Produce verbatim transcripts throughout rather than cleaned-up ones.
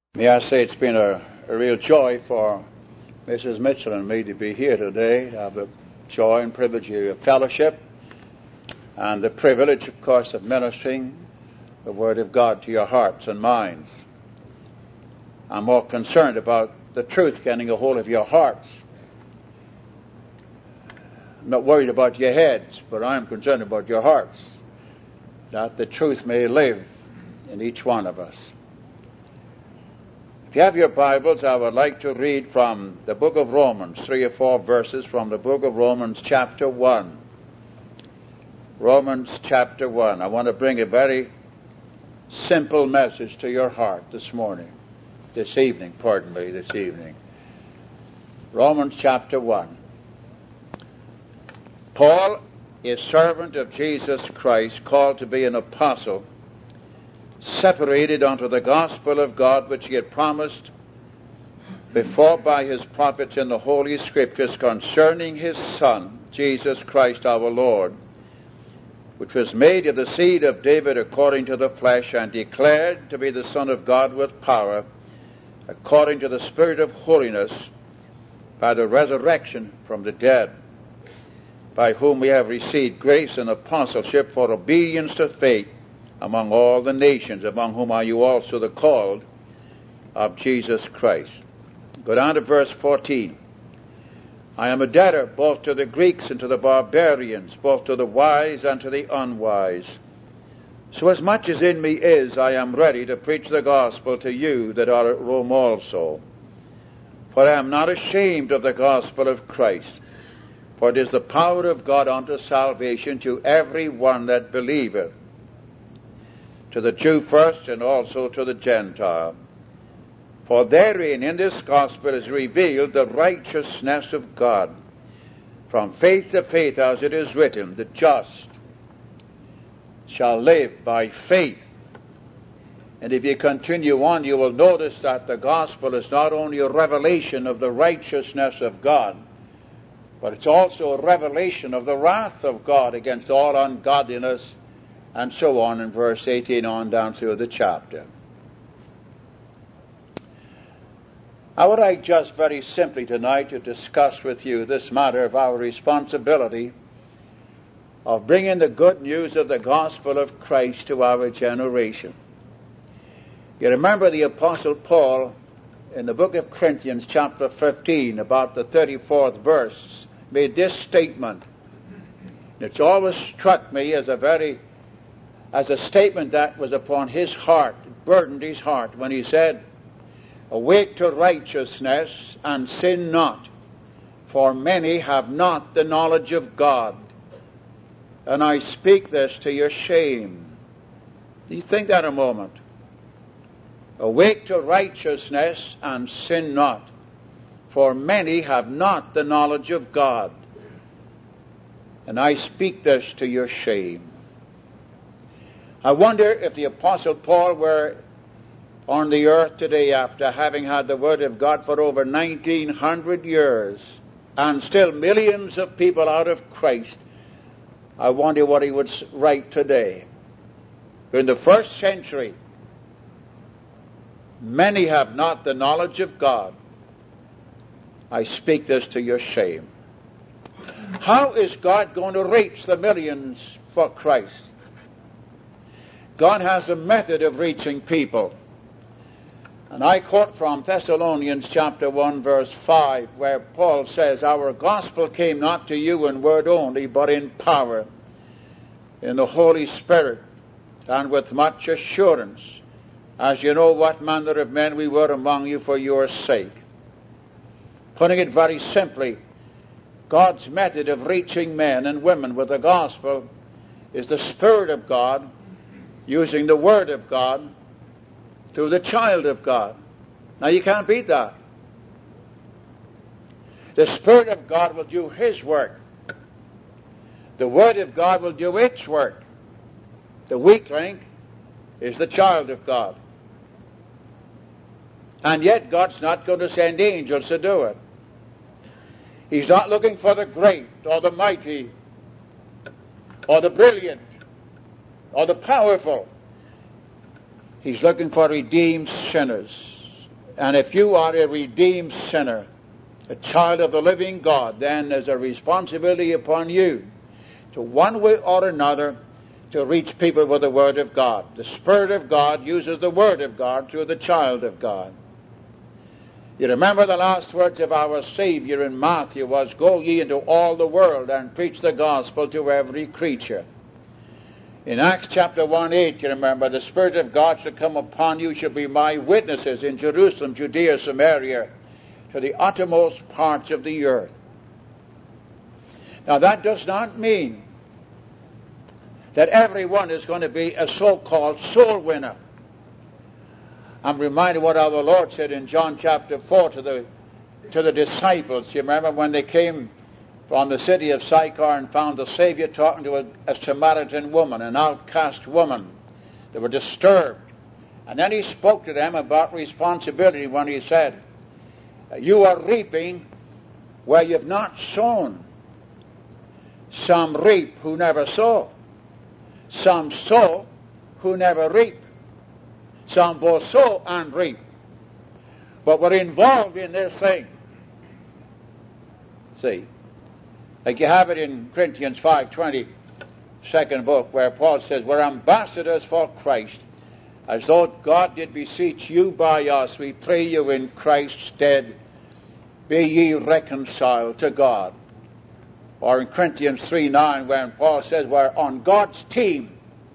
May I say it's been a, a real joy for Missus Mitchell and me to be here today, to have the joy and privilege of fellowship and the privilege, of course, of ministering the Word of God to your hearts and minds. I'm more concerned about the truth getting a hold of your hearts. I'm not worried about your heads, but I'm concerned about your hearts, that the truth may live in each one of us. If you have your Bibles, I would like to read from the book of Romans, three or four verses from the book of Romans chapter one. Romans chapter one. I want to bring a very simple message to your heart this morning, this evening, pardon me, this evening. Romans chapter one. Paul, a servant of Jesus Christ, called to be an apostle, separated unto the gospel of God, which he had promised before by his prophets in the Holy Scriptures concerning his Son, Jesus Christ our Lord, which was made of the seed of David according to the flesh, and declared to be the Son of God with power, according to the Spirit of holiness, by the resurrection from the dead, by whom we have received grace and apostleship for obedience to faith among all the nations, among whom are you also the called of Jesus Christ. Go down to verse fourteen. I am a debtor both to the Greeks and to the barbarians, both to the wise and to the unwise. So as much as in me is, I am ready to preach the gospel to you that are at Rome also. For I am not ashamed of the gospel of Christ, for it is the power of God unto salvation to every one that believeth, to the Jew first, and also to the Gentile. For therein, in this gospel, is revealed the righteousness of God, from faith to faith, as it is written, the just shall live by faith. And if you continue on, you will notice that the gospel is not only a revelation of the righteousness of God, but it's also a revelation of the wrath of God against all ungodliness, and so on in verse eighteen on down through the chapter. I would like just very simply tonight to discuss with you this matter of our responsibility of bringing the good news of the gospel of Christ to our generation. You remember the Apostle Paul in the book of Corinthians chapter fifteen, about the thirty-fourth verse, made this statement. It's always struck me as a very as a statement that was upon his heart, burdened his heart, when he said, awake to righteousness and sin not, for many have not the knowledge of God. And I speak this to your shame. Do you think that a moment? Awake to righteousness and sin not, for many have not the knowledge of God. And I speak this to your shame. I wonder if the Apostle Paul were on the earth today after having had the Word of God for over nineteen hundred years and still millions of people out of Christ, I wonder what he would write today. In the first century, many have not the knowledge of God. I speak this to your shame. How is God going to reach the millions for Christ? God has a method of reaching people. And I quote from Thessalonians chapter one verse five, where Paul says, our gospel came not to you in word only, but in power, in the Holy Spirit, and with much assurance, as you know what manner of men we were among you for your sake. Putting it very simply, God's method of reaching men and women with the gospel is the Spirit of God using the Word of God through the child of God. Now you can't beat that. The Spirit of God will do His work. The Word of God will do its work. The weak link is the child of God. And yet God's not going to send angels to do it. He's not looking for the great or the mighty or the brilliant or the powerful. He's looking for redeemed sinners And if you are a redeemed sinner, a child of the living God, then there's a responsibility upon you to one way or another to reach people with the Word of God. The Spirit of God uses the Word of God through the child of God. You remember the last words of our Savior in Matthew was, "Go ye into all the world and preach the gospel to every creature." In Acts chapter one eight, you remember, the Spirit of God shall come upon you, shall be my witnesses in Jerusalem, Judea, Samaria, to the uttermost parts of the earth. Now that does not mean that everyone is going to be a so-called soul winner. I'm reminded what our Lord said in John chapter four to the to the disciples. You remember when they came from the city of Sychar and found the Savior talking to a, a Samaritan woman, an outcast woman. They were disturbed. And then he spoke to them about responsibility when he said, "You are reaping where you've not sown. Some reap who never sow. Some sow who never reap. Some both sow and reap." But we're involved in this thing. See, like you have it in Corinthians five twenty, second book, where Paul says, "We're ambassadors for Christ, as though God did beseech you by us. We pray you in Christ's stead, be ye reconciled to God." Or in Corinthians three nine, when Paul says we're on God's team.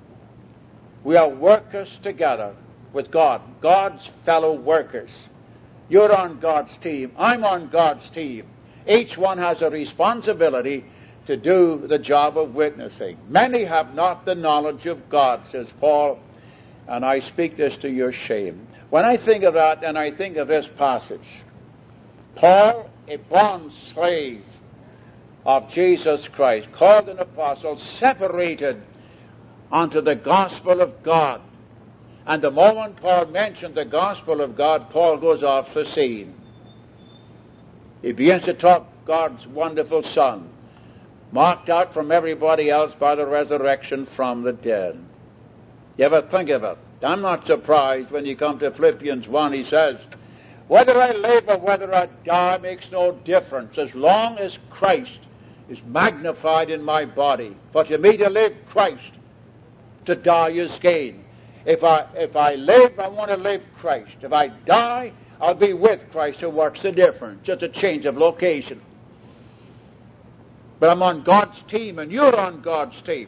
We are workers together with God, God's fellow workers. You're on God's team. I'm on God's team. Each one has a responsibility to do the job of witnessing. Many have not the knowledge of God, says Paul, and I speak this to your shame. When I think of that, and I think of this passage, Paul, a bond slave of Jesus Christ, called an apostle, separated unto the gospel of God. And the moment Paul mentioned the gospel of God, Paul goes off the scene. He begins to talk God's wonderful Son, marked out from everybody else by the resurrection from the dead. You ever think of it? I'm not surprised when you come to Philippians one, he says, "Whether I live or whether I die makes no difference, as long as Christ is magnified in my body. For to me to live, Christ, to die is gain." If I, if I live, I want to live Christ. If I die, I'll be with Christ. So what's the difference? Just a change of location. But I'm on God's team, and you're on God's team.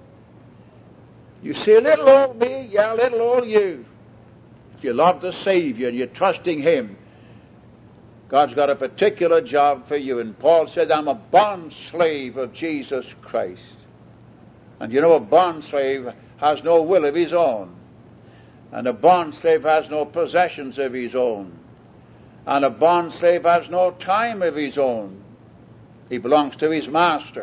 You see, a little old me, yeah, a little old you. If you love the Savior and you're trusting Him, God's got a particular job for you. And Paul said, "I'm a bond slave of Jesus Christ." And you know, a bond slave has no will of his own. And a bond slave has no possessions of his own. And a bond slave has no time of his own. He belongs to his master.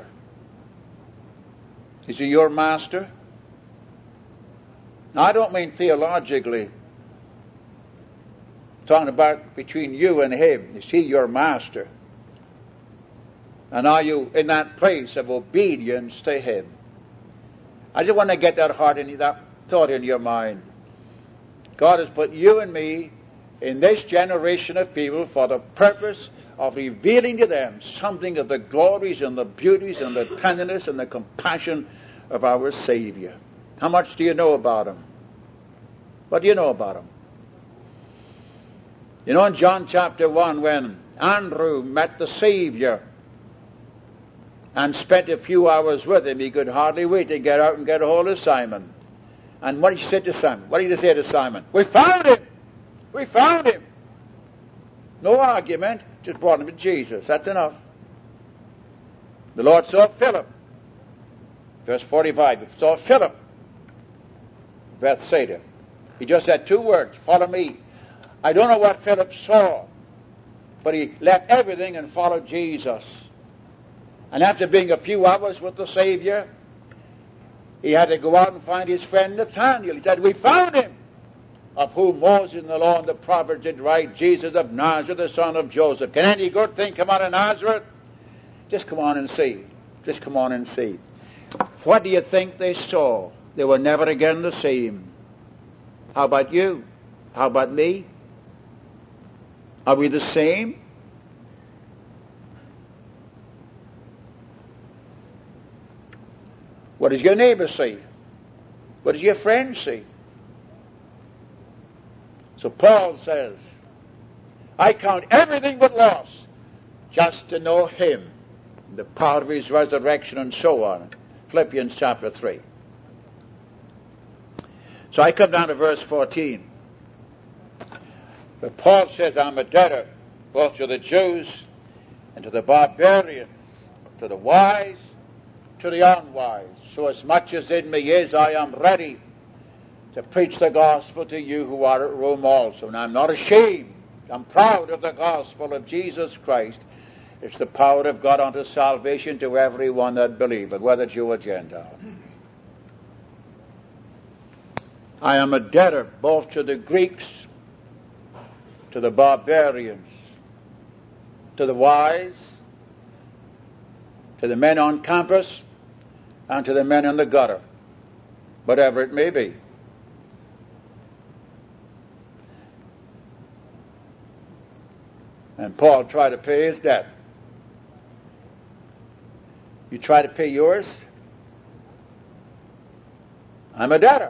Is he your master? Now, I don't mean theologically. I'm talking about between you and him. Is he your master? And are you in that place of obedience to him? I just want to get that heart in that thought in your mind. God has put you and me in this generation of people for the purpose of revealing to them something of the glories and the beauties and the tenderness and the compassion of our Savior. How much do you know about Him? What do you know about Him? You know, in John chapter one, when Andrew met the Savior and spent a few hours with him, he could hardly wait to get out and get a hold of Simon. And what did he say to Simon? What did he say to Simon? "We found him! We found him!" No argument, just brought him to Jesus. That's enough. The Lord saw Philip. Verse forty-five, He saw Philip, Bethsaida. He just said two words, "Follow me." I don't know what Philip saw, but he left everything and followed Jesus. And after being a few hours with the Savior, he had to go out and find his friend Nathanael. He said, "We found him, of whom Moses and the law and the prophets did write, Jesus of Nazareth, the son of Joseph." Can any good thing come out of Nazareth? Just come on and see. Just come on and see. What do you think they saw? They were never again the same. How about you? How about me? Are we the same? What does your neighbor see? What does your friend see? So Paul says, I count everything but loss just to know him, the power of his resurrection, and so on. Philippians chapter three. So I come down to verse fourteen. But Paul says, I'm a debtor both to the Jews and to the barbarians, to the wise, to the unwise. So as much as in me is, I am ready to preach the gospel to you who are at Rome also. And I'm not ashamed. I'm proud of the gospel of Jesus Christ. It's the power of God unto salvation to everyone that believeth, whether Jew or Gentile. I am a debtor both to the Greeks, to the barbarians, to the wise, to the men on campus, and to the men in the gutter, whatever it may be. And Paul tried to pay his debt. You try to pay yours? I'm a debtor.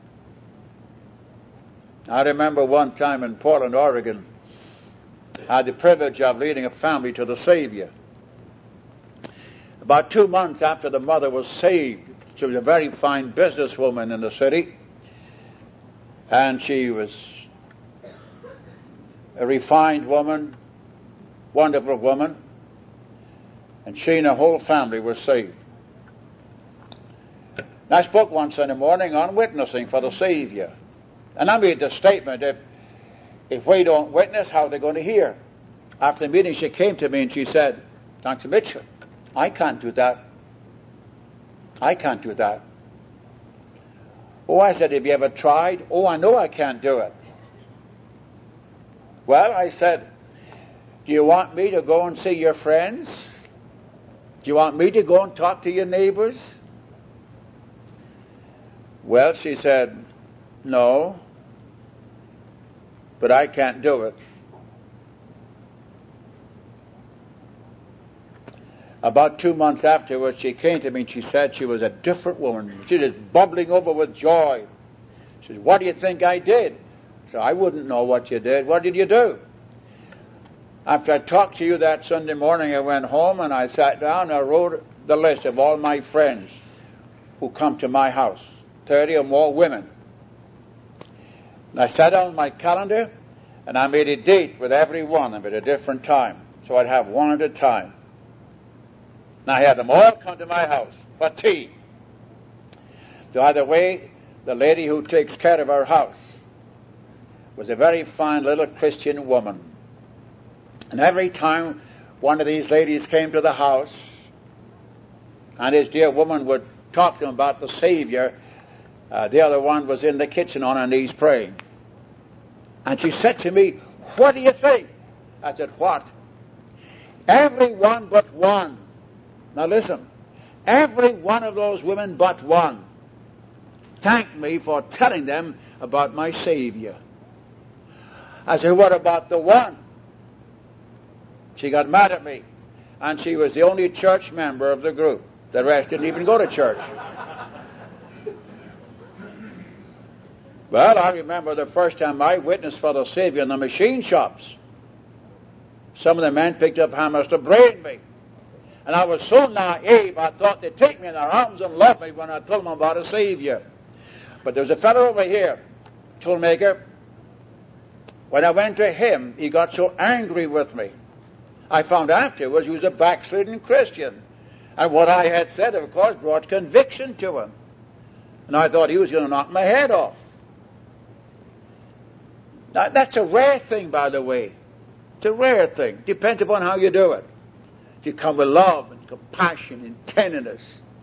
I remember one time in Portland, Oregon, I had the privilege of leading a family to the Savior. About two months after the mother was saved, she was a very fine businesswoman in the city, and she was a refined woman, wonderful woman, and she and her whole family were saved. And I spoke one Sunday morning on witnessing for the Savior, and I made the statement, if, if we don't witness, how are they going to hear? After the meeting, she came to me and she said, Doctor Mitchell, I can't do that. I can't do that. Oh, I said, have you ever tried? Oh, I know I can't do it. Well, I said, do you want me to go and see your friends? Do you want me to go and talk to your neighbors? Well, she said, no, but I can't do it. About two months afterwards, she came to me and she said she was a different woman. She was bubbling over with joy. She said, what do you think I did? So I wouldn't know what you did. What did you do? After I talked to you that Sunday morning, I went home and I sat down and I wrote the list of all my friends who come to my house, thirty or more women. And I sat down my calendar and I made a date with every one of them at a different time. So I'd have one at a time. And I had them all come to my house for tea. By the way, the lady who takes care of our house was a very fine little Christian woman. And every time one of these ladies came to the house, and this dear woman would talk to him about the Savior, uh, the other one was in the kitchen on her knees praying. And she said to me, what do you think? I said, what? Everyone but one. Now listen, every one of those women but one thanked me for telling them about my Savior. I said, what about the one? She got mad at me, and she was the only church member of the group. The rest didn't even go to church. Well, I remember the first time I witnessed for the Savior in the machine shops. Some of the men picked up hammers to brain me. And I was so naive, I thought they'd take me in their arms and love me when I told them about a Savior. But there was a fellow over here, toolmaker. When I went to him, he got so angry with me. I found afterwards he was a backslidden Christian. And what I had said, of course, brought conviction to him. And I thought he was going to knock my head off. Now, that's a rare thing, by the way. It's a rare thing. Depends upon how you do it. If you come with love and compassion and tenderness.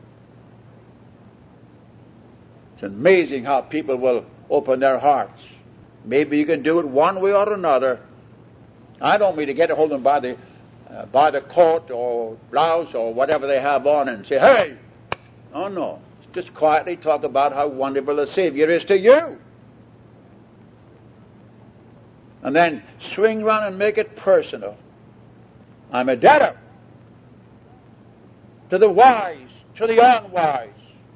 It's amazing how people will open their hearts. Maybe you can do it one way or another. I don't mean to get a hold of them by the uh, by the coat or blouse or whatever they have on and say, hey! Oh, no. Just quietly talk about how wonderful the Savior is to you. and then swing around and make it personal. I'm a debtor to the wise, to the unwise,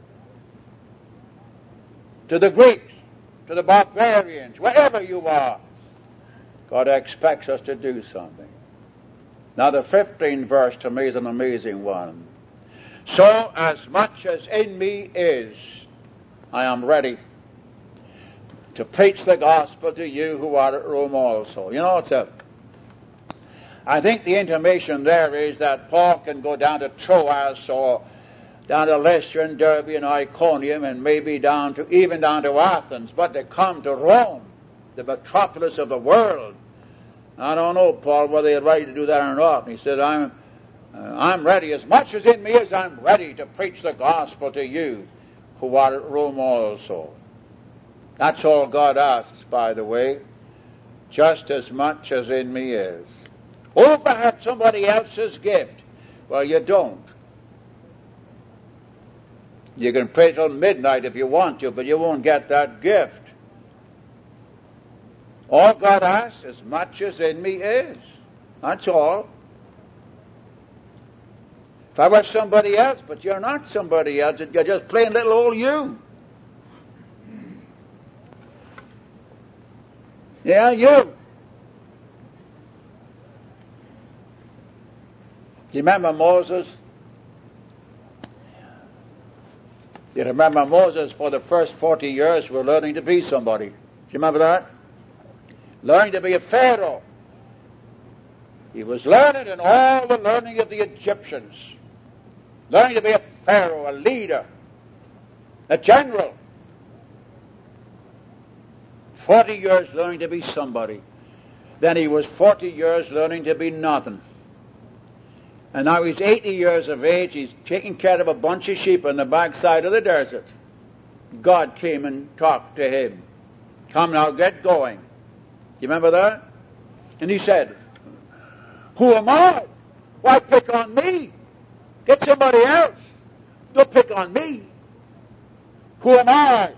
to the Greeks, to the barbarians, wherever you are. God expects us to do something. Now the fifteenth verse to me is an amazing one. So as much as in me is, I am ready to preach the gospel to you who are at Rome also. You know, it's a, I think the intimation there is that Paul can go down to Troas or down to Lystra and Derbe and Iconium and maybe down to, even down to Athens, but to come to Rome, the metropolis of the world. I don't know, Paul, whether you're ready to do that or not. And he said, I'm, uh, I'm ready. As much as in me is, I'm ready to preach the gospel to you who are at Rome also. That's all God asks, by the way. Just as much as in me is. Oh, perhaps somebody else's gift. Well, you don't. You can pray till midnight if you want to, but you won't get that gift. All God asks, as much as in me is. That's all. If I were somebody else, but you're not somebody else, you're just plain little old you. Yeah, you. Do you remember Moses? You remember Moses for the first forty years was learning to be somebody. Do you remember that? Learning to be a Pharaoh. He was learning in all the learning of the Egyptians. Learning to be a Pharaoh, a leader, a general. Forty years learning to be somebody. Then he was forty years learning to be nothing. And now he's eighty years of age. He's taking care of a bunch of sheep on the backside of the desert. God came and talked to him. Come now, get going. You remember that? And he said, who am I? Why pick on me? Get somebody else. Don't pick on me. Who am I?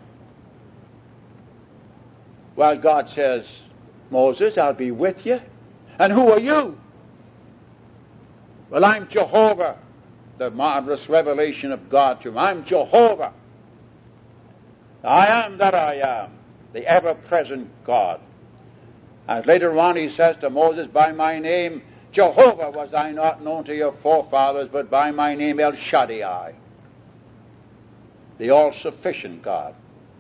Well, God says, Moses, I'll be with you. And who are you? Well, I'm Jehovah. The marvelous revelation of God to him. I'm Jehovah. I am that I am. The ever-present God. And later on he says to Moses, by my name, Jehovah was I not known to your forefathers, but by my name El Shaddai, the all-sufficient God.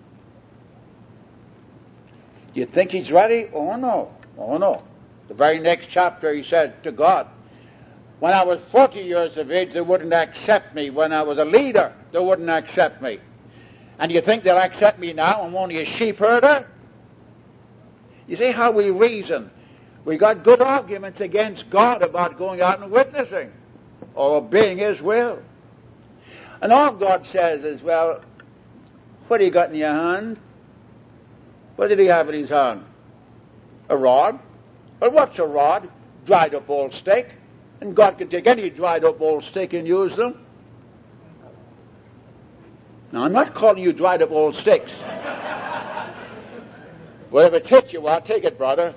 Do you think he's ready? Oh no, oh no. The very next chapter he said to God, when I was forty years of age, they wouldn't accept me. When I was a leader, they wouldn't accept me. And you think they'll accept me now? I'm only a sheep herder? You see how we reason. We got good arguments against God about going out and witnessing or obeying his will. And all God says is, well, what do you got in your hand? What did he have in his hand? A rod? Well, what's a rod? Dried up old steak. And God can take any dried up old steak and use them. Now, I'm not calling you dried up old steaks. Well, if it hits you, well, take it, brother.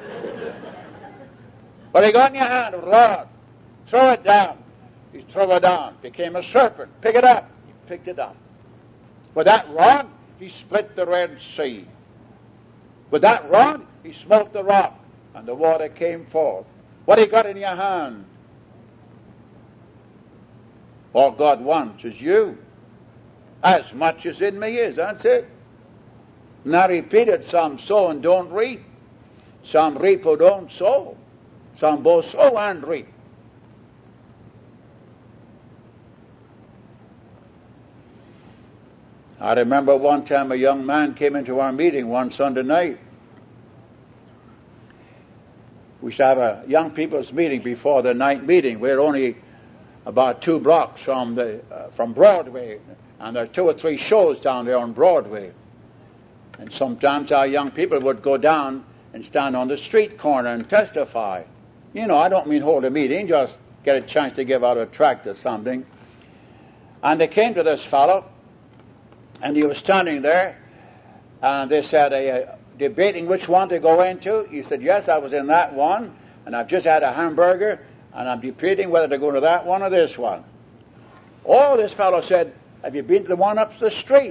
But he got in your hand a rod. Throw it down. He threw it down. Became a serpent. Pick it up. He picked it up. With that rod, he split the Red Sea. With that rod, he smote the rock, and the water came forth. What he got in your hand? All God wants is you. As much as in me is, that's it. Now repeated, some sow and don't reap. Some reap who don't sow. Some both sow and reap. I remember one time a young man came into our meeting one Sunday night. We used to have a young people's meeting before the night meeting. We're only about two blocks from the uh, from Broadway, and there are two or three shows down there on Broadway. And sometimes our young people would go down and stand on the street corner and testify. You know, I don't mean hold a meeting, just get a chance to give out a tract or something. And they came to this fellow, and he was standing there, and they said, uh, debating which one to go into. He said, yes, I was in that one, and I've just had a hamburger, and I'm debating whether to go to that one or this one. Oh, this fellow said, have you been to the one up the street?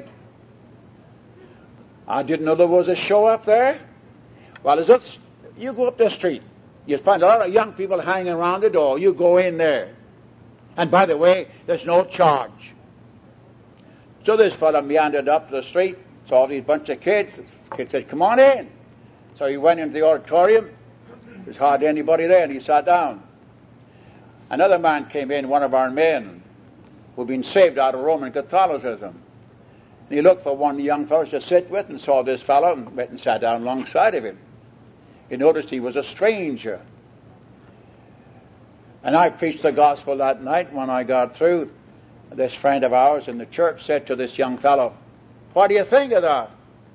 I didn't know there was a show up there. Well, as if you go up the street, you'll find a lot of young people hanging around the door. You go in there. And by the way, there's no charge. So this fellow meandered up the street, saw these bunch of kids. The kid said, come on in. So he went into the auditorium. There's hardly anybody there, and he sat down. Another man came in, one of our men, who'd been saved out of Roman Catholicism. And he looked for one of the young fellows to sit with and saw this fellow and went and sat down alongside of him. He noticed he was a stranger. And I preached the gospel that night. When I got through, this friend of ours in the church said to this young fellow, what do you think of that?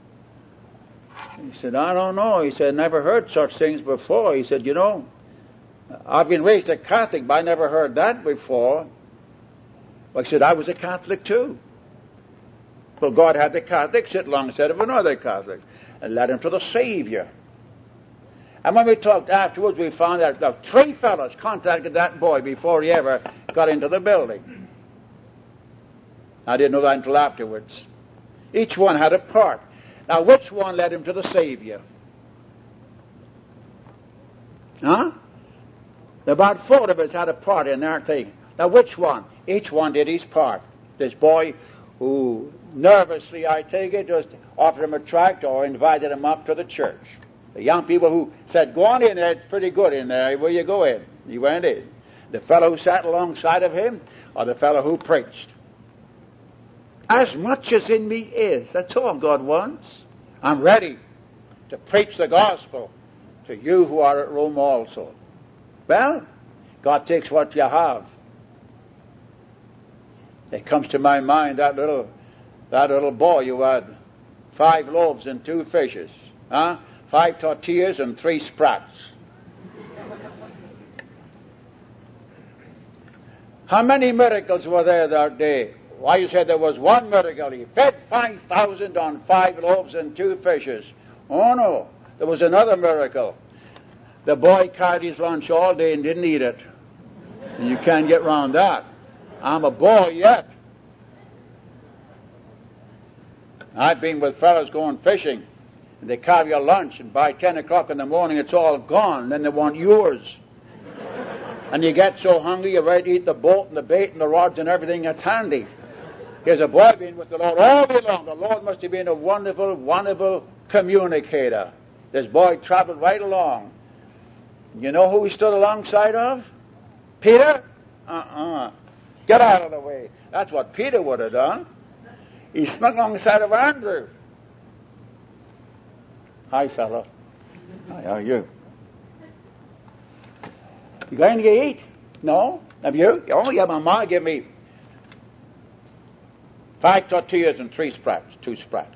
He said, I don't know. He said, never heard such things before. He said, you know, I've been raised a Catholic, but I never heard that before. Well, he said, I was a Catholic too. Well, God had the Catholic sit alongside of another Catholic and led him to the Savior. And when we talked afterwards, we found that uh, three fellows contacted that boy before he ever got into the building. I didn't know that until afterwards. Each one had a part. Now, which one led him to the Savior? Huh? About four of us had a part in their thing. Now, which one? Each one did his part. This boy who nervously, I take it, just offered him a tract or invited him up to the church. The young people who said, go on in there, it's pretty good in there, will you go in? He went in. The fellow who sat alongside of him, or the fellow who preached. As much as in me is, that's all God wants. I'm ready to preach the gospel to you who are at Rome also. Well, God takes what you have. It comes to my mind that little that little boy who had five loaves and two fishes. Huh? Five tortillas and three sprats. How many miracles were there that day? Why, you said there was one miracle. He fed five thousand on five loaves and two fishes. Oh, no. There was another miracle. The boy carried his lunch all day and didn't eat it. And you can't get round that. I'm a boy yet. I've been with fellows going fishing, and they carry your lunch, and by ten o'clock in the morning it's all gone, then they want yours. And you get so hungry you're ready to eat the boat and the bait and the rods and everything that's handy. Here's a boy being with the Lord all day long. The Lord must have been a wonderful, wonderful communicator. This boy traveled right along. You know who he stood alongside of? Peter? Uh-uh. Get out of the way. That's what Peter would have done. He snuck alongside of Andrew. Hi, fella. Hi, how are you? You going to eat? No? Have you? Oh, yeah, my mom gave me five tortillas and three sprats, two sprats.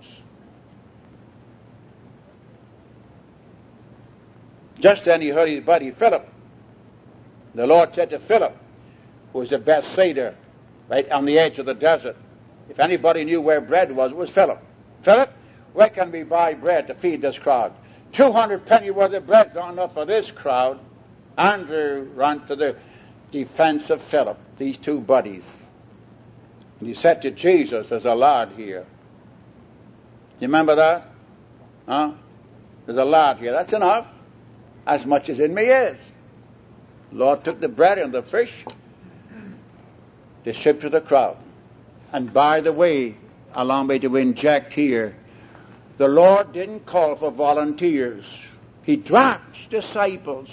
Just then he heard his buddy Philip. The Lord said to Philip, who was the Bethsaida, right on the edge of the desert, if anybody knew where bread was, it was Philip. Philip, where can we buy bread to feed this crowd? Two hundred penny worth of bread's not enough for this crowd. Andrew ran to the defense of Philip, these two buddies. And he said to Jesus, there's a lad here. You remember that? Huh? There's a lad here. That's enough. As much as in me is. The Lord took the bread and the fish, distributed to the crowd. And by the way, allow me to inject here, the Lord didn't call for volunteers. He drafts disciples.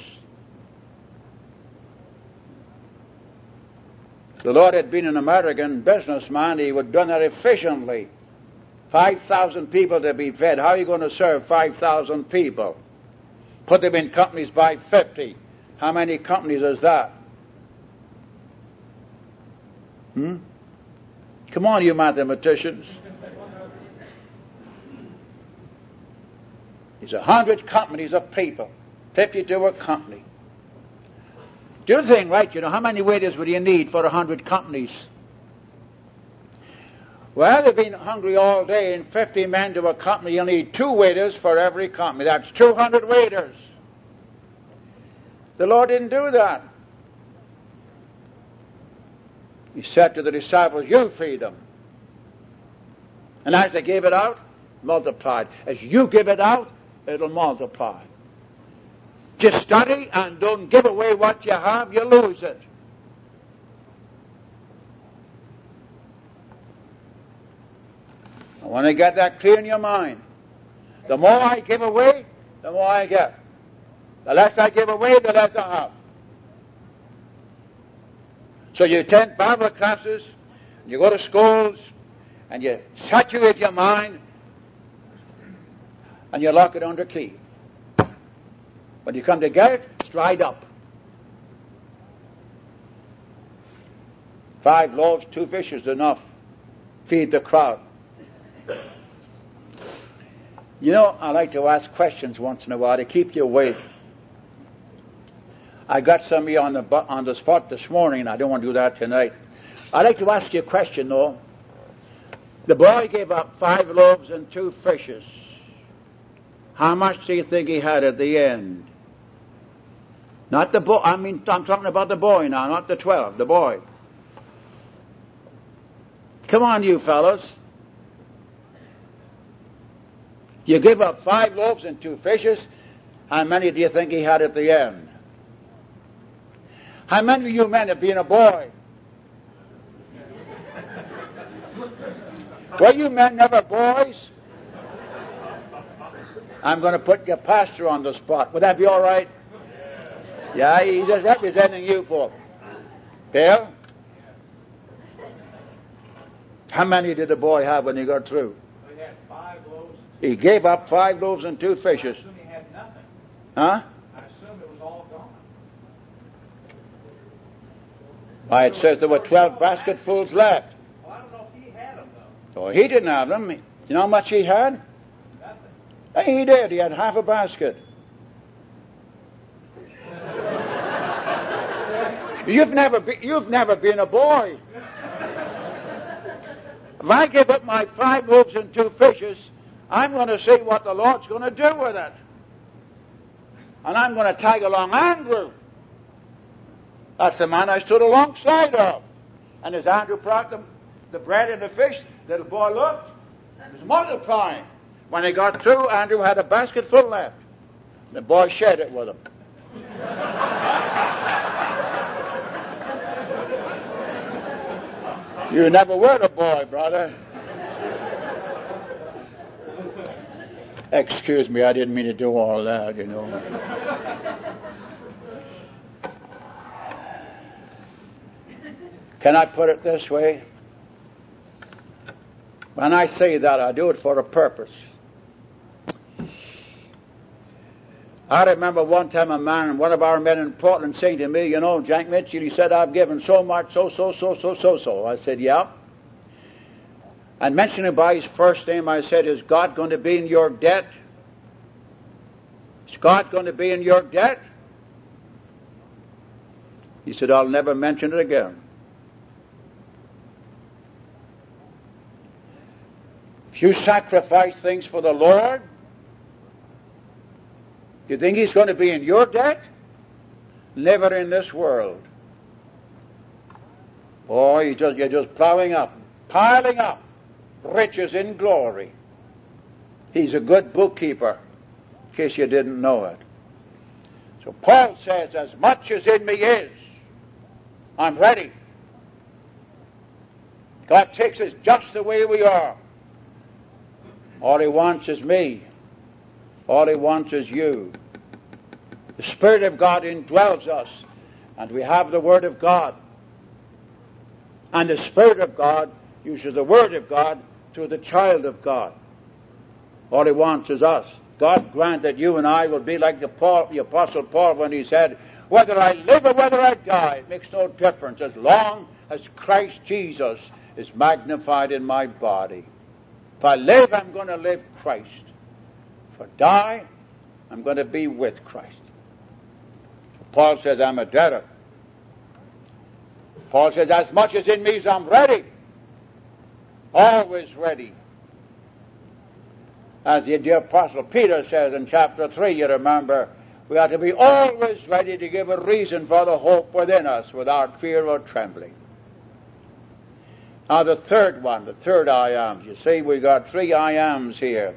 If the Lord had been an American businessman, he would have done that efficiently. five thousand people to be fed. How are you going to serve five thousand people? Put them in companies by fifty. How many companies is that? Hmm? Come on, you mathematicians. There's a hundred companies of people. Fifty-two a company. Do the thing right, you know. How many waiters would you need for a hundred companies? Well, they've been hungry all day, and fifty men to a company. You'll need two waiters for every company. That's two hundred waiters. The Lord didn't do that. He said to the disciples, you feed them. And as they gave it out, multiplied. As you give it out, it'll multiply. Just study and don't give away what you have, you lose it. I want to get that clear in your mind. The more I give away, the more I get. The less I give away, the less I have. So you attend Bible classes, you go to schools, and you saturate your mind, and you lock it under key. When you come to get it, it's dried up. Five loaves, two fishes, enough. Feed the crowd. You know, I like to ask questions once in a while to keep you awake. I got some of you on the on the spot this morning, and I don't want to do that tonight. I'd like to ask you a question, though. The boy gave up five loaves and two fishes. How much do you think he had at the end? Not the boy. I mean, I'm talking about the boy now, not the twelve. The boy. Come on, you fellows. You give up five loaves and two fishes. How many do you think he had at the end? How many of you men have been a boy? Were you men never boys? I'm going to put your pastor on the spot. Would that be all right? Yeah, he's just representing you folks. Bill? How many did the boy have when he got through? He had five loaves. He gave up five loaves and two fishes. I assume he had nothing. Huh? I assume it was all gone. Why, it says there were twelve basketfuls left. Well, I don't know if he had them, though. Oh, he didn't have them. You know how much he had? Nothing. Hey, he did. He had half a basket. You've never be, you've never been a boy. If I give up my five loaves and two fishes, I'm going to see what the Lord's going to do with it. And I'm going to tag along Andrew. That's the man I stood alongside of. And as Andrew brought the, the bread and the fish, the little boy looked, it was multiplying. When he got through, Andrew had a basket full left. The boy shared it with him. You never were a boy, brother. Excuse me, I didn't mean to do all that, you know. Can I put it this way? When I say that, I do it for a purpose. I remember one time a man, one of our men in Portland, saying to me, you know, Jack Mitchell, he said, I've given so much, so, so, so, so, so, so. I said, yeah. And mentioning him by his first name, I said, is God going to be in your debt? Is God going to be in your debt? He said, I'll never mention it again. If you sacrifice things for the Lord, you think He's going to be in your debt? Never in this world. Boy, you just, you're just plowing up, piling up riches in glory. He's a good bookkeeper, in case you didn't know it. So Paul says, as much as in me is, I'm ready. God takes us just the way we are. All He wants is me. All He wants is you. The Spirit of God indwells us, and we have the Word of God. And the Spirit of God uses the Word of God through the child of God. All He wants is us. God grant that you and I will be like the, Paul, the Apostle Paul when he said, whether I live or whether I die, it makes no difference as long as Christ Jesus is magnified in my body. If I live, I'm going to live Christ. If I die, I'm going to be with Christ. Paul says, I'm a debtor. Paul says, as much as in me is, I'm ready. always ready. As the dear Apostle Peter says in chapter three, you remember, we are to be always ready to give a reason for the hope within us without fear or trembling. Now the third one, the third I am. You see, we got three I ams here.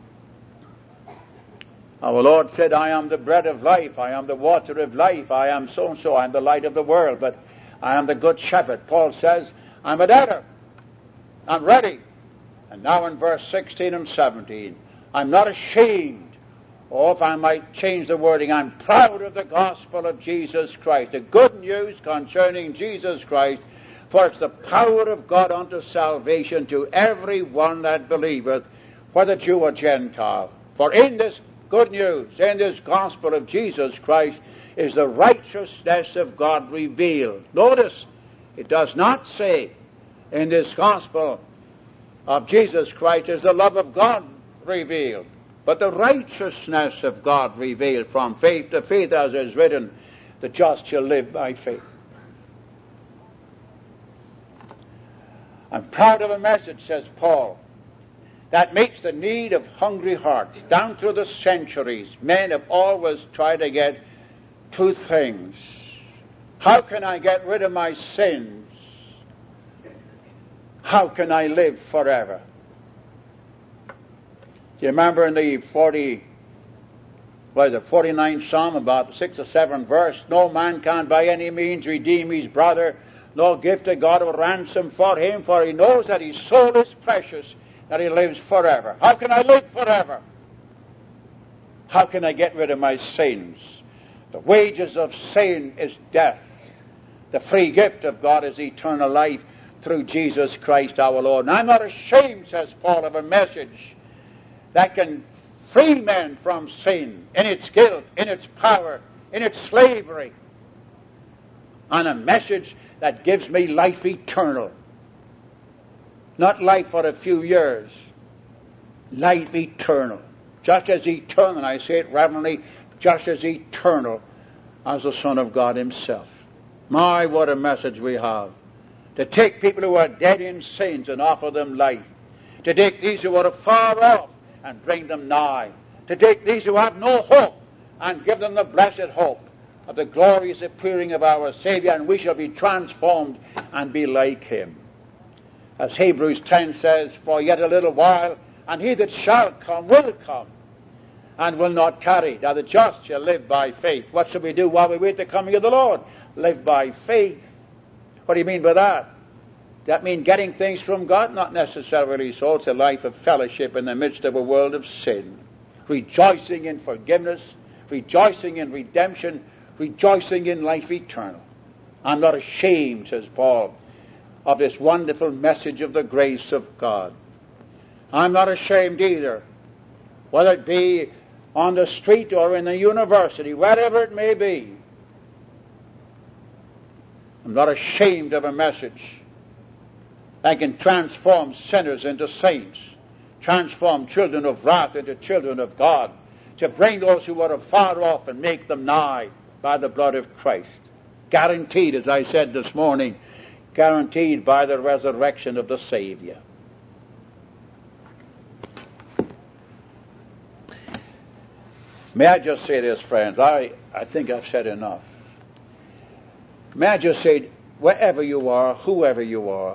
Our Lord said, I am the bread of life, I am the water of life, I am so-and-so, I am the light of the world, but I am the good shepherd. Paul says, I'm a debtor. I'm ready. And now in verse sixteen and seventeen, I'm not ashamed. Or if I might change the wording, I'm proud of the gospel of Jesus Christ. The good news concerning Jesus Christ, for it's the power of God unto salvation to every one that believeth, whether Jew or Gentile. For in this good news, in this gospel of Jesus Christ, is the righteousness of God revealed. Notice, it does not say in this gospel of Jesus Christ is the love of God revealed, but the righteousness of God revealed from faith to faith, as is written, the just shall live by faith. I'm proud of a message, says Paul, that meets the need of hungry hearts. Down through the centuries, men have always tried to get two things. How can I get rid of my sins? How can I live forever? Do you remember in the forty, what is it, forty-ninth Psalm, about the sixth or seventh verse, no man can by any means redeem his brother, nor give to God a ransom for him, for he knows that his soul is precious, that he lives forever. How can I live forever? How can I get rid of my sins? The wages of sin is death. The free gift of God is eternal life through Jesus Christ our Lord. And I'm not ashamed, says Paul, of a message that can free men from sin, in its guilt, in its power, in its slavery, and a message that gives me life eternal. Not life for a few years, life eternal. Just as eternal, and I say it reverently, just as eternal as the Son of God himself. My, what a message we have. To take people who are dead in sins and offer them life. To take these who are far off and bring them nigh. To take these who have no hope and give them the blessed hope of the glorious appearing of our Savior, and we shall be transformed and be like him. As Hebrews ten says, for yet a little while, and he that shall come will come, and will not tarry. Now the just shall live by faith. What shall we do while we wait the coming of the Lord? Live by faith. What do you mean by that? Does that mean getting things from God? Not necessarily so. It's a life of fellowship in the midst of a world of sin. Rejoicing in forgiveness, rejoicing in redemption, rejoicing in life eternal. I'm not ashamed, says Paul, of this wonderful message of the grace of God. I'm not ashamed either, whether it be on the street or in the university, wherever it may be. I'm not ashamed of a message that can transform sinners into saints, transform children of wrath into children of God, to bring those who are afar off and make them nigh by the blood of Christ. Guaranteed, as I said this morning, guaranteed by the resurrection of the Savior. May I just say this, friends? I, I think I've said enough. May I just say, wherever you are, whoever you are,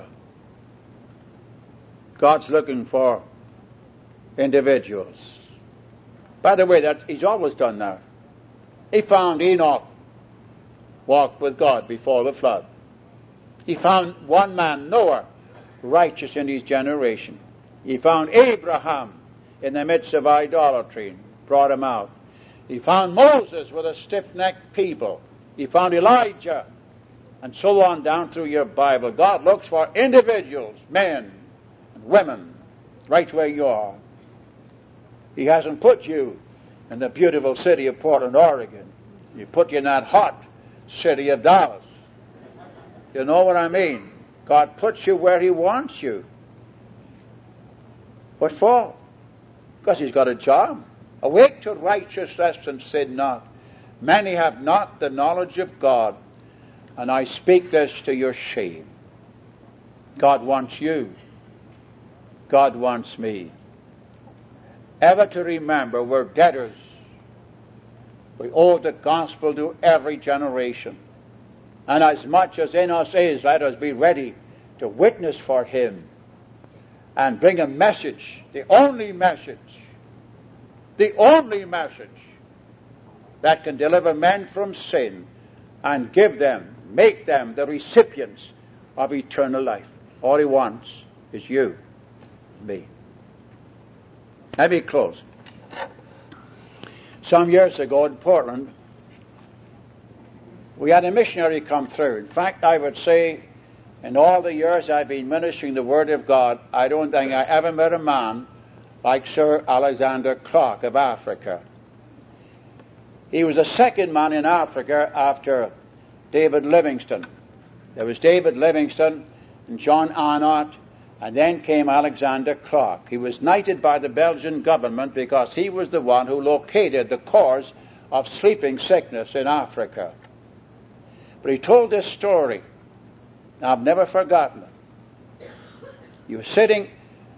God's looking for individuals. By the way, that He's always done that. He found Enoch walked with God before the flood. He found one man, Noah, righteous in his generation. He found Abraham in the midst of idolatry, brought him out. He found Moses with a stiff-necked people. He found Elijah, and so on down through your Bible. God looks for individuals, men and women, right where you are. He hasn't put you in the beautiful city of Portland, Oregon. He put you in that hot city of Dallas. You know what I mean? God puts you where He wants you. What for? Because He's got a job. Awake to righteousness and sin not. Many have not the knowledge of God, and I speak this to your shame. God wants you. God wants me ever to remember we're debtors. We owe the gospel to every generation. And as much as in us is, let us be ready to witness for him and bring a message, the only message, the only message that can deliver men from sin and give them, make them the recipients of eternal life. All he wants is you, me. Let me close. Some years ago in Portland, we had a missionary come through. In fact, I would say, in all the years I've been ministering the Word of God, I don't think I ever met a man like Sir Alexander Clark of Africa. He was the second man in Africa after David Livingstone. There was David Livingstone and John Arnott, and then came Alexander Clark. He was knighted by the Belgian government because he was the one who located the cause of sleeping sickness in Africa. But he told this story. I've never forgotten it. He was sitting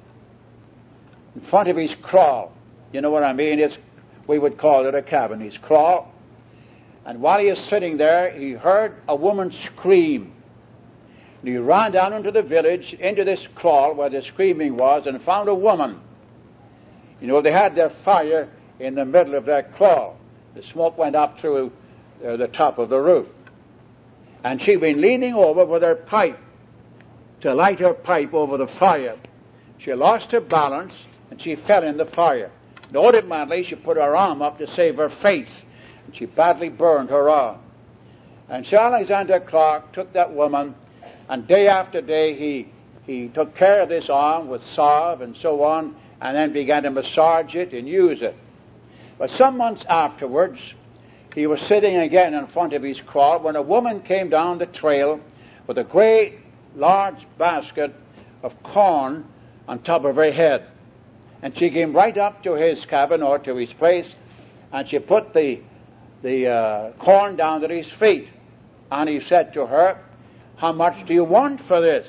in front of his kraal. You know what I mean? It's, we would call it a cabin, his kraal. And while he was sitting there, he heard a woman scream. And he ran down into the village, into this kraal where the screaming was, and found a woman. You know, they had their fire in the middle of their kraal. The smoke went up through uh, the top of the roof. And she'd been leaning over with her pipe to light her pipe over the fire. She lost her balance, and she fell in the fire. And automatically, she put her arm up to save her face, and she badly burned her arm. And Sir Alexander Clark took that woman, and day after day he he took care of this arm with salve and so on, and then began to massage it and use it. But some months afterwards, he was sitting again in front of his kraal when a woman came down the trail with a great, large basket of corn on top of her head. And she came right up to his cabin or to his place, and she put the, the uh, corn down at his feet. And he said to her, "How much do you want for this?"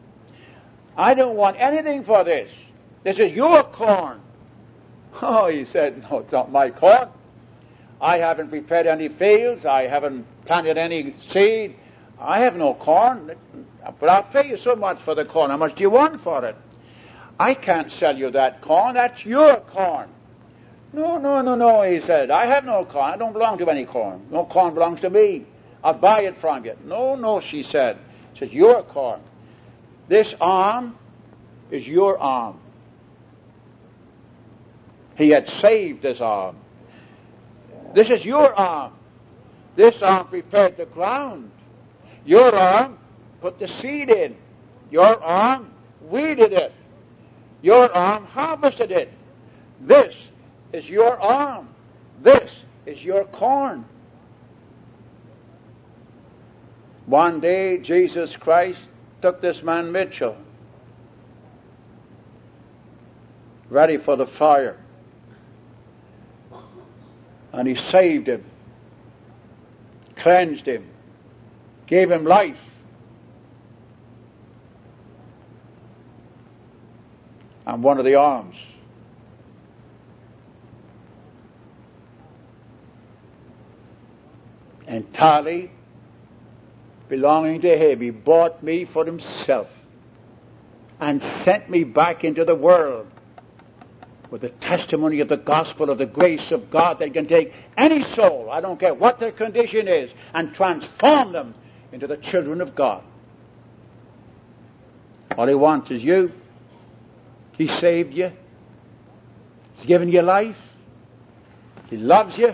"I don't want anything for this. This is your corn." "Oh," he said, "no, it's not my corn. I haven't prepared any fields. I haven't planted any seed. I have no corn. But I'll pay you so much for the corn. How much do you want for it?" "I can't sell you that corn. That's your corn." "No, no, no, no," he said. "I have no corn. I don't belong to any corn. No corn belongs to me. I'll buy it from you." "No, no," she said. She said, "Your corn. This arm is your arm." He had saved this arm. "This is your arm. This arm prepared the ground. Your arm put the seed in. Your arm weeded it. Your arm harvested it. This is your arm. This is your corn." One day, Jesus Christ took this man Mitchell, ready for the fire, and he saved him, cleansed him, gave him life. And one of the arms entirely belonging to him. He bought me for himself and sent me back into the world with the testimony of the gospel of the grace of God that can take any soul, I don't care what their condition is, and transform them into the children of God. All he wants is you. He saved you. He's given you life. He loves you.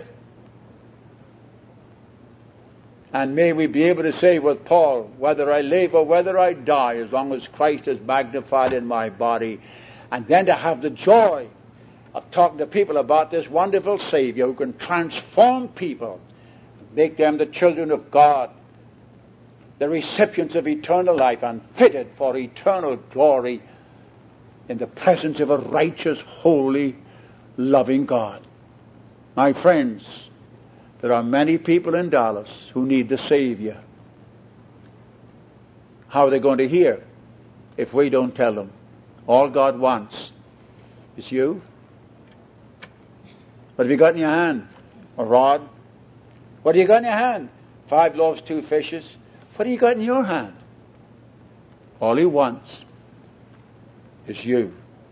And may we be able to say with Paul, "Whether I live or whether I die, as long as Christ is magnified in my body." And then to have the joy of talking to people about this wonderful Savior who can transform people, make them the children of God, the recipients of eternal life, and fitted for eternal glory in the presence of a righteous, holy, loving God. My friends, there are many people in Dallas who need the Savior. How are they going to hear if we don't tell them? All God wants is you. What have you got in your hand? A rod? What do you got in your hand? Five loaves, two fishes. What do you got in your hand? All he wants is you.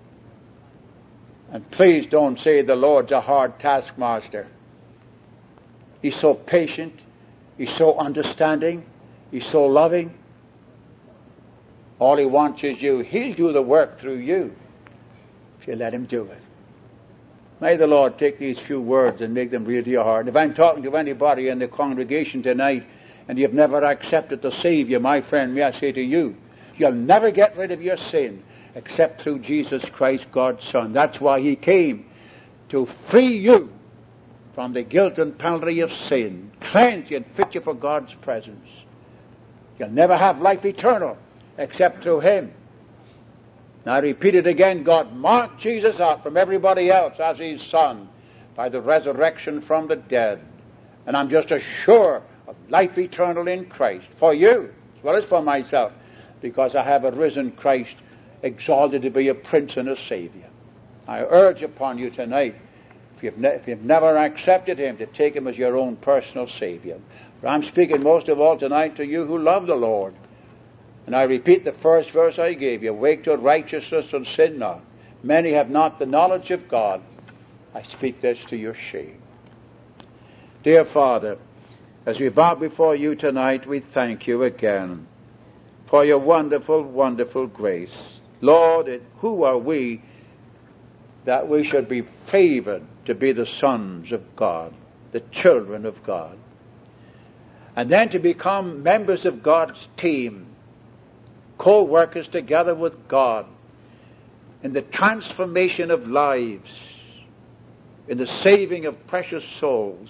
And please don't say the Lord's a hard taskmaster. He's so patient. He's so understanding. He's so loving. All he wants is you. He'll do the work through you if you let him do it. May the Lord take these few words and make them real to your heart. If I'm talking to anybody in the congregation tonight and you've never accepted the Savior, my friend, may I say to you, you'll never get rid of your sin except through Jesus Christ, God's Son. That's why he came, to free you from the guilt and penalty of sin, cleanse you and fit you for God's presence. You'll never have life eternal except through him. Now I repeat it again, God marked Jesus out from everybody else as his Son by the resurrection from the dead. And I'm just as sure of life eternal in Christ for you as well as for myself, because I have a risen Christ exalted to be a Prince and a Savior. I urge upon you tonight, if you've, ne- if you've never accepted him, to take him as your own personal Savior. For I'm speaking most of all tonight to you who love the Lord. And I repeat the first verse I gave you, wake to righteousness and sin not. Many have not the knowledge of God. I speak this to your shame. Dear Father, as we bow before you tonight, we thank you again for your wonderful, wonderful grace. Lord, who are we that we should be favored to be the sons of God, the children of God, and then to become members of God's team, co-workers together with God in the transformation of lives, in the saving of precious souls,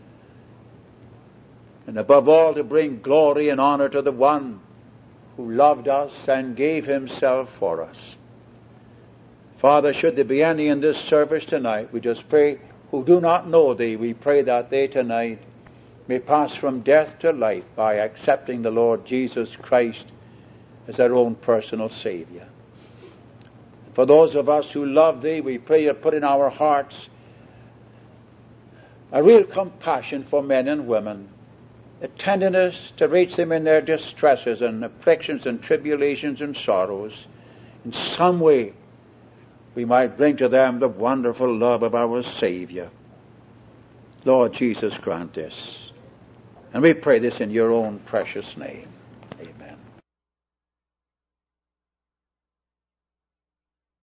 and above all to bring glory and honor to the one who loved us and gave himself for us. Father, should there be any in this service tonight, we just pray, who do not know thee, we pray that they tonight may pass from death to life by accepting the Lord Jesus Christ as their own personal Savior. For those of us who love thee, we pray you put in our hearts a real compassion for men and women, a tenderness to reach them in their distresses and afflictions and tribulations and sorrows. In some way we might bring to them the wonderful love of our Savior. Lord Jesus, grant this. And we pray this in your own precious name.